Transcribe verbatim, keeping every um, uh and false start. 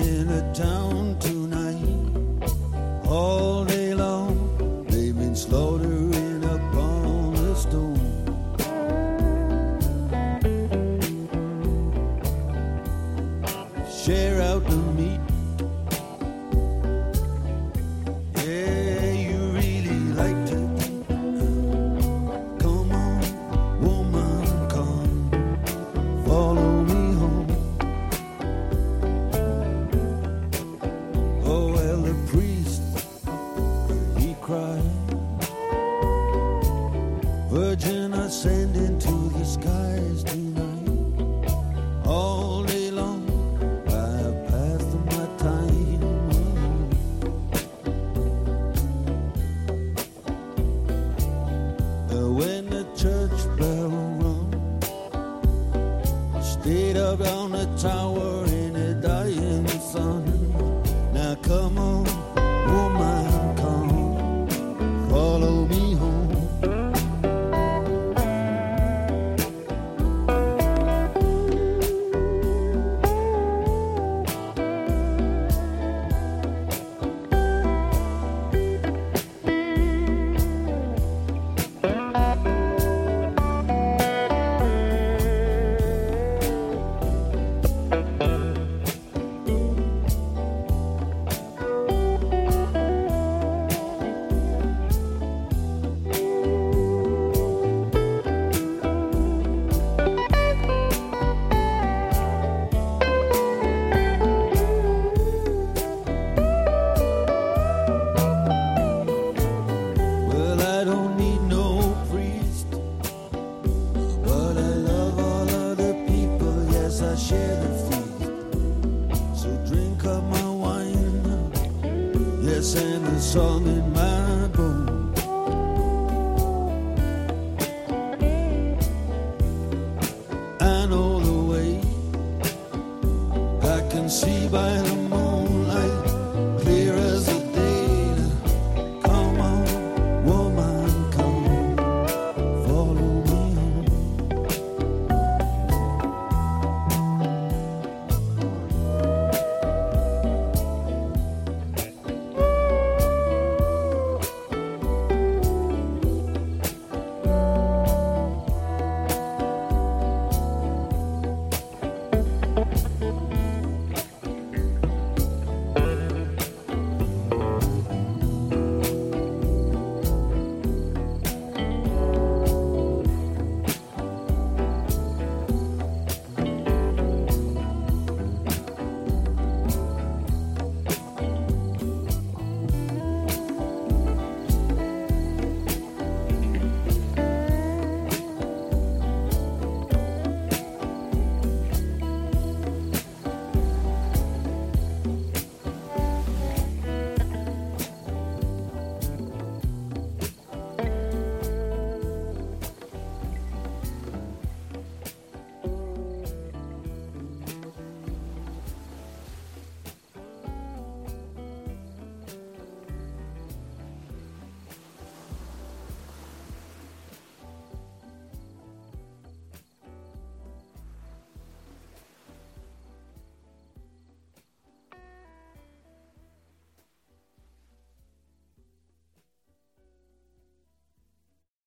in a town tonight. All day long, they've been slaughtering upon the stone. Share out the meat. Yeah, you really like to eat. Come on, woman, come, follow me home. Oh, well, the priest, he cried, Virgin, ascend into the skies tonight. All day long, I've passed my time. Uh, When the church bell rung, stayed up on the tower in the dying sun. Now come on, woman, come, follow me home. Well, I don't need no priest, but I love all other people. Yes, I share the feast. So drink up my wine, yes, and the song in my bones. I know the way, I can see by the